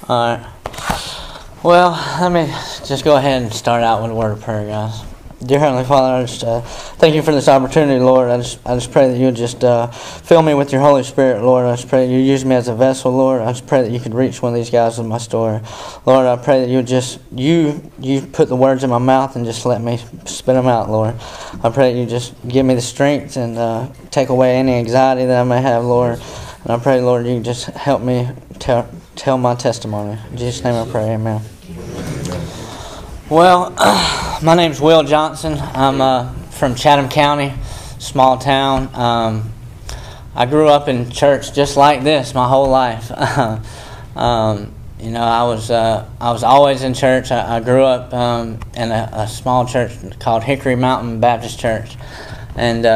Alright. Well, let me just go ahead and start out with a word of prayer, guys. Dear Heavenly Father, I just thank you for this opportunity, Lord. I just pray that you would just fill me with your Holy Spirit, Lord. I just pray that you use me as a vessel, Lord. I just pray that you could reach one of these guys with my story. Lord, I pray that you would just, you put the words in my mouth and just let me spit them out, Lord. I pray that you just give me the strength and take away any anxiety that I may have, Lord. And I pray, Lord, you just help me tell my testimony. In Jesus' name I pray, amen. Well, my name's Will Johnson. I'm from Chatham County, small town. I grew up in church just like this my whole life. I was always in church. I grew up in a small church called Hickory Mountain Baptist Church, and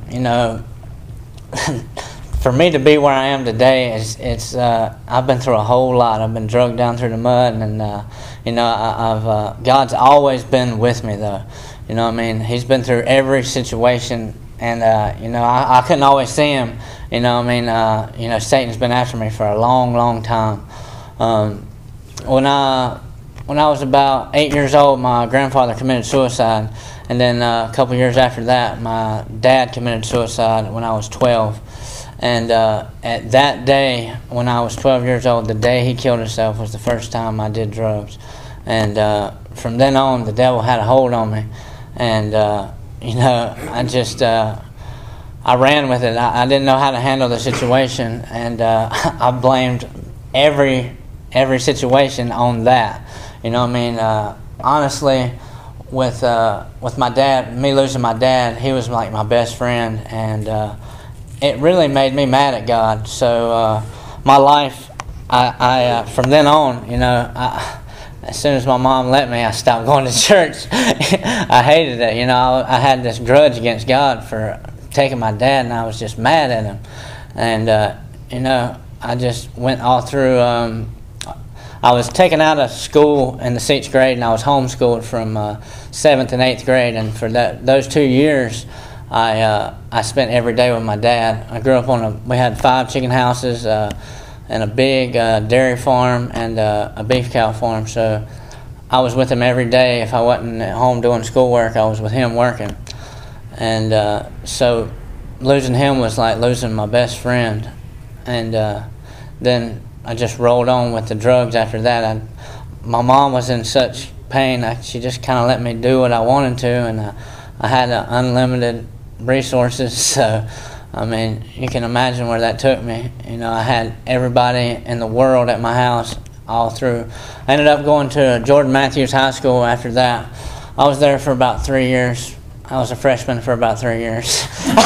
for me to be where I am today, it's I've been through a whole lot. I've been drugged down through the mud, and God's always been with me, though. You know what I mean? He's been through every situation, and I couldn't always see him. You know what I mean? Satan's been after me for a long, long time. When I was about 8 years old, my grandfather committed suicide, and then a couple years after that, my dad committed suicide when I was 12. And at that day, when I was 12 years old, the day he killed himself was the first time I did drugs. And from then on, the devil had a hold on me. And, I ran with it. I didn't know how to handle the situation. And I blamed every situation on that. You know what I mean? Honestly, with my dad, me losing my dad, he was like my best friend. And it really made me mad at God. So my life, I from then on, as soon as my mom let me, I stopped going to church. I hated it. I had this grudge against God for taking my dad, and I was just mad at him. And I just went all through. I was taken out of school in the 6th grade, and I was homeschooled from 7th and 8th grade. And for those 2 years, I spent every day with my dad. I grew up we had 5 chicken houses and a big dairy farm and a beef cow farm. So I was with him every day. If I wasn't at home doing schoolwork, I was with him working. And so losing him was like losing my best friend. And then I just rolled on with the drugs after that. My mom was in such pain. She just kind of let me do what I wanted to, and I had unlimited resources, so I mean, you can imagine where that took me. I had everybody in the world at my house all through. I ended up going to Jordan Matthews High School after that. I was there for about 3 years. I was a freshman for about 3 years.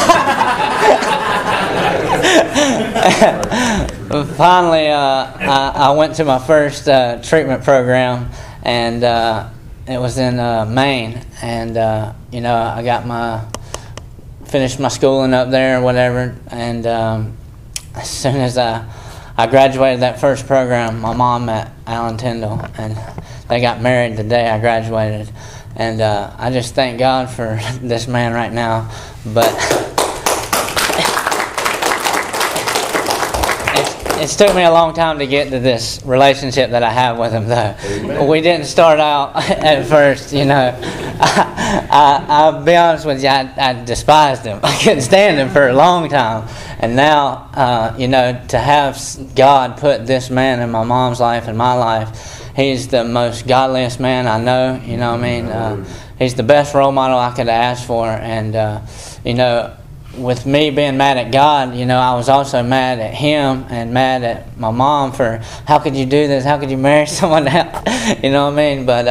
Finally, I went to my first treatment program, and it was in Maine, and I finished my schooling up there or whatever, and as soon as I graduated that first program, my mom met Alan Tyndall, and they got married the day I graduated. And I just thank God for this man right now. But it's took me a long time to get to this relationship that I have with him, though. Amen. We didn't start out at first, I'll be honest with you, I despised him. I couldn't stand him for a long time. And now, to have God put this man in my mom's life and my life, he's the most godliest man I know. You know what I mean? He's the best role model I could ask for. And, with me being mad at God, I was also mad at him and mad at my mom for, how could you do this? How could you marry someone else? You know what I mean? But,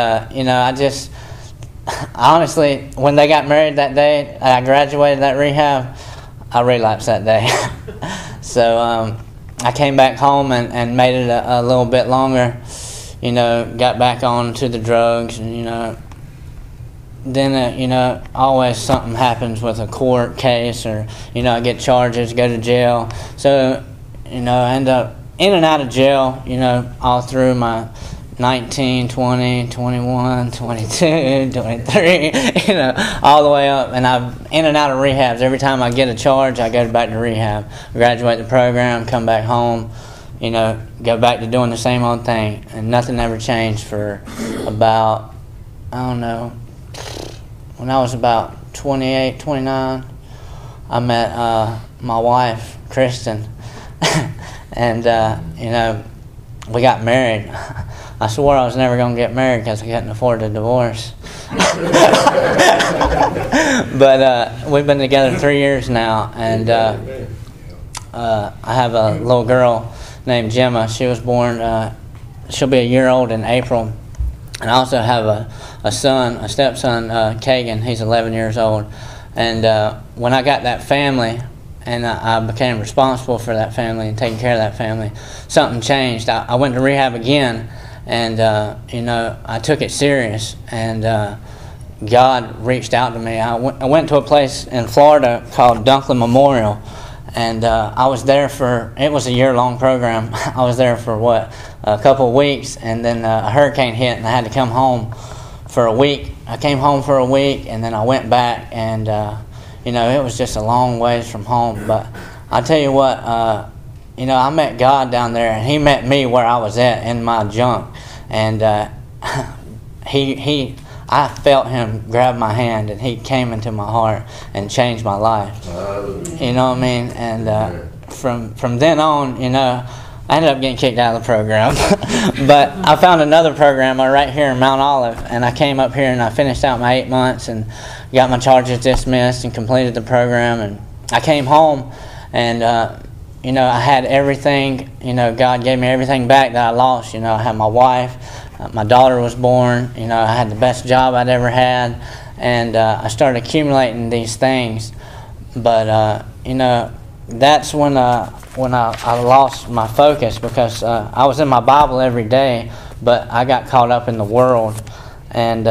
honestly, when they got married that day, I graduated that rehab, I relapsed that day. So I came back home and made it a little bit longer, got back on to the drugs, and, then, always something happens with a court case, or, I get charges, go to jail. So, I end up in and out of jail, all through my 19, 20, 21, 22, 23, all the way up. And I'm in and out of rehabs. Every time I get a charge, I go back to rehab. Graduate the program, come back home, go back to doing the same old thing, and nothing ever changed for about, I don't know, when I was about 28, 29, I met my wife, Kristen, and, we got married. I swore I was never going to get married because I couldn't afford a divorce. But we've been together 3 years now, and I have a little girl named Gemma. She was born, she'll be a year old in April. And I also have a stepson, Kagan. He's 11 years old. And when I got that family, and I became responsible for that family and taking care of that family, something changed. I went to rehab again, and I took it serious, and God reached out to me. I went to a place in Florida called Dunklin Memorial, and I was there it was a year-long program. I was there for, a couple of weeks, and then a hurricane hit, and I had to come home for a week. I came home for a week, and then I went back, and it was just a long ways from home. But I'll tell you what, I met God down there, and He met me where I was at in my junk. And I felt Him grab my hand, and He came into my heart and changed my life. You know what I mean? And from then on, I ended up getting kicked out of the program. But I found another program right here in Mount Olive, and I came up here and I finished out my 8 months and got my charges dismissed and completed the program. And I came home, and I had everything. God gave me everything back that I lost. I had my wife, my daughter was born. I had the best job I'd ever had, and I started accumulating these things. But that's when I lost my focus, because I was in my Bible every day, but I got caught up in the world. And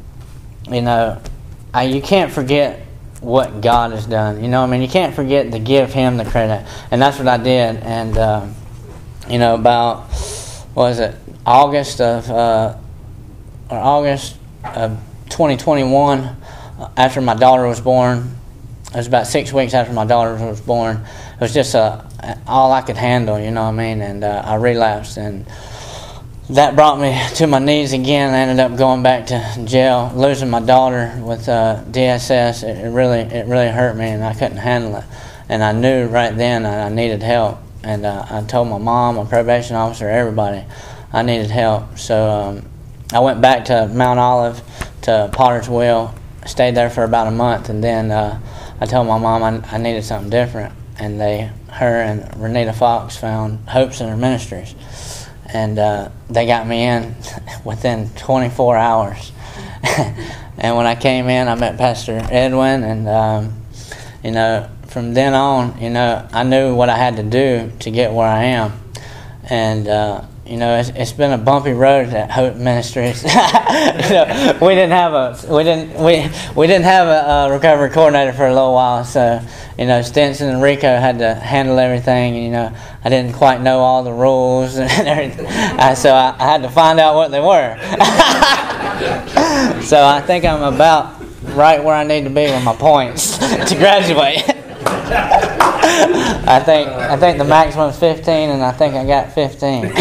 you can't forget what God has done. You can't forget to give Him the credit, and that's what I did. And about, what was it, August of 2021, after my daughter was born. It was about 6 weeks after my daughter was born. It was just all I could handle, And I relapsed, and that brought me to my knees again. I ended up going back to jail, losing my daughter with DSS. It really hurt me, and I couldn't handle it. And I knew right then I needed help. And I told my mom, my probation officer, everybody, I needed help. So I went back to Mount Olive, to Potter's Wheel, stayed there for about a month, and then I told my mom I needed something different. And her and Renita Fox found Hope Center Ministries. And they got me in within 24 hours. And when I came in, I met Pastor Edwin, and from then on, I knew what I had to do to get where I am. And it's been a bumpy road at Hope Ministries. We didn't have a recovery coordinator for a little while, so Stinson and Rico had to handle everything. I didn't quite know all the rules and everything, so I had to find out what they were. So I think I'm about right where I need to be with my points to graduate. I think the maximum is 15, and I think I got 15.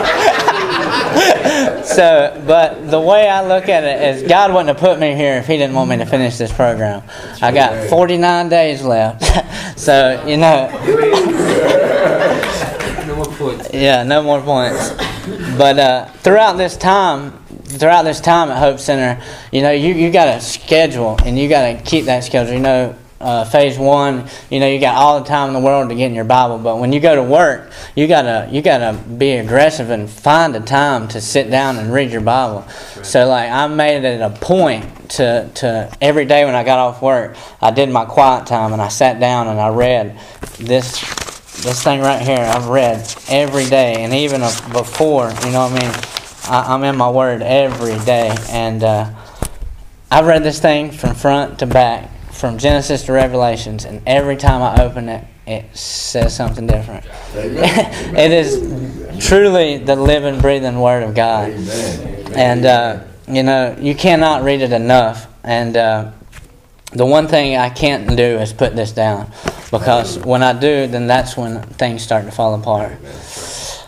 So, but the way I look at it is, God wouldn't have put me here if He didn't want me to finish this program. I got 49 days left. So, No more points. Yeah, no more points. But throughout this time at Hope Center, you got a schedule, and you got to keep that schedule. Phase 1, you got all the time in the world to get in your Bible, but when you go to work, you gotta be aggressive and find a time to sit down and read your Bible. Right. So I made it a point to every day when I got off work, I did my quiet time, and I sat down and I read this thing right here. I've read every day, and even before, I'm in my Word every day, and I've read this thing from front to back, from Genesis to Revelations, and every time I open it, it says something different. It is truly the living, breathing Word of God. And, you cannot read it enough. And the one thing I can't do is put this down, because when I do, then that's when things start to fall apart.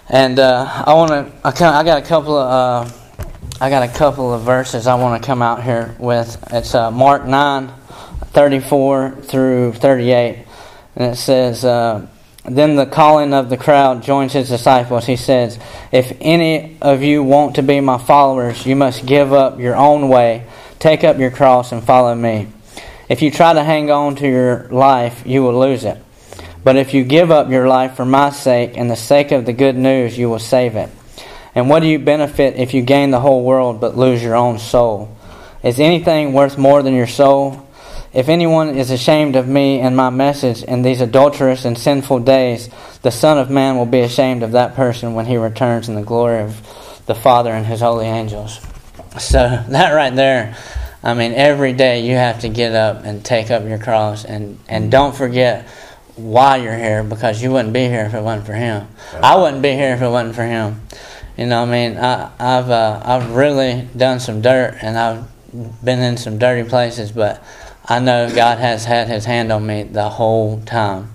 And I got a couple of verses I want to come out here with. It's Mark 9:34 through 38, and it says, "Then the calling of the crowd joins his disciples. He says, 'If any of you want to be my followers, you must give up your own way, take up your cross, and follow me. If you try to hang on to your life, you will lose it. But if you give up your life for my sake and the sake of the good news, you will save it. And what do you benefit if you gain the whole world but lose your own soul? Is anything worth more than your soul? If anyone is ashamed of me and my message in these adulterous and sinful days, the Son of Man will be ashamed of that person when he returns in the glory of the Father and his holy angels.'" So that right there, I mean, every day you have to get up and take up your cross, and don't forget why you're here, because you wouldn't be here if it wasn't for him. I wouldn't be here if it wasn't for him. You know, I mean, I've really done some dirt, and I've been in some dirty places, but I know God has had his hand on me the whole time.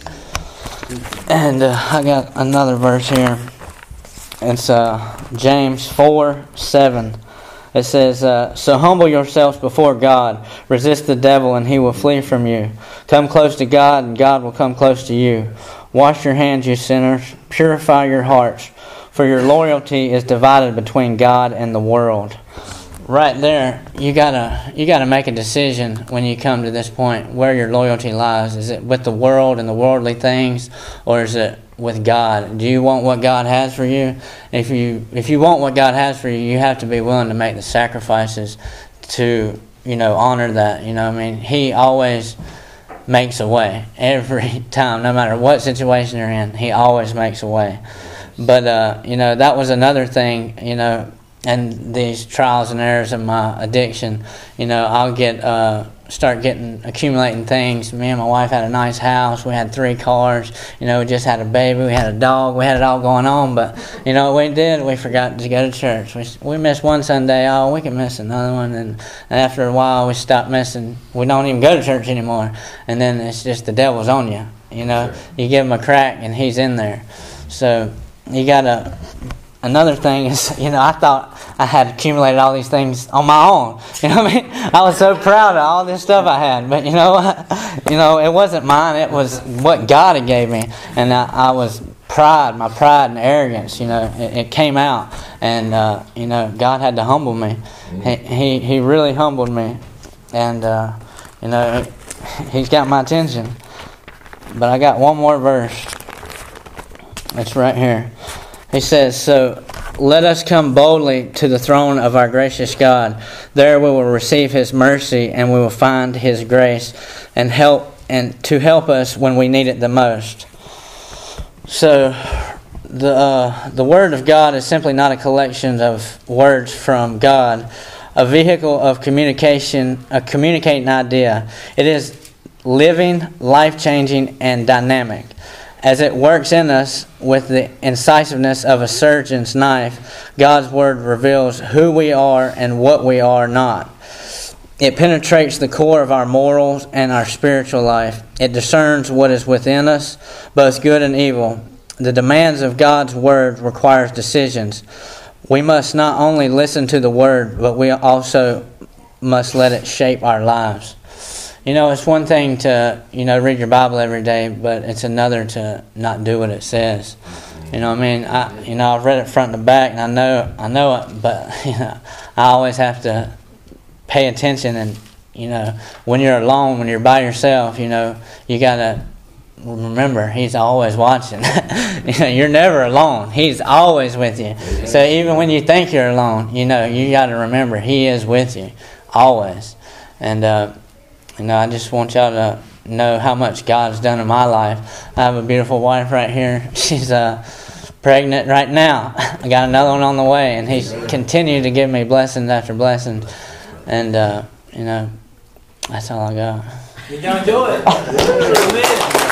And I got another verse here. It's James 4:7. It says, "So humble yourselves before God. Resist the devil, and he will flee from you. Come close to God, and God will come close to you. Wash your hands, you sinners. Purify your hearts, for your loyalty is divided between God and the world." Right there, you gotta make a decision when you come to this point where your loyalty lies. Is it with the world and the worldly things, or is it with God? Do you want what God has for you? If you want what God has for you, you have to be willing to make the sacrifices to, honor that. You know what I mean? He always makes a way every time, no matter what situation you're in. He always makes a way. But that was another thing, and these trials and errors of my addiction. I'll start accumulating things. Me and my wife had a nice house. We had 3 cars. We just had a baby. We had a dog. We had it all going on. But what we did, we forgot to go to church. We missed one Sunday. Oh, we can miss another one. And after a while, we stopped missing. We don't even go to church anymore. And then it's just the devil's on you. You give him a crack, and he's in there. So you gotta. Another thing is, I thought I had accumulated all these things on my own. I was so proud of all this stuff I had. But you know what? It wasn't mine. It was what God had gave me. And I was my pride and arrogance, it came out. And, God had to humble me. He really humbled me. And, He's got my attention. But I got one more verse. It's right here. He says, "So let us come boldly to the throne of our gracious God. There we will receive His mercy, and we will find His grace and to help us when we need it the most." So the Word of God is simply not a collection of words from God, a vehicle of communication, a communicating idea. It is living, life-changing, and dynamic. As it works in us with the incisiveness of a surgeon's knife, God's Word reveals who we are and what we are not. It penetrates the core of our morals and our spiritual life. It discerns what is within us, both good and evil. The demands of God's Word requires decisions. We must not only listen to the Word, but we also must let it shape our lives. It's one thing to, read your Bible every day, but it's another to not do what it says. I've read it front to back, and I know it, but, I always have to pay attention. And, when you're alone, when you're by yourself, you got to remember He's always watching. You're never alone. He's always with you. So even when you think you're alone, you got to remember He is with you, always. And, I just want y'all to know how much God's done in my life. I have a beautiful wife right here. She's pregnant right now. I got another one on the way, and He's continued to give me blessings after blessings. And, that's all I got. You're going to do it.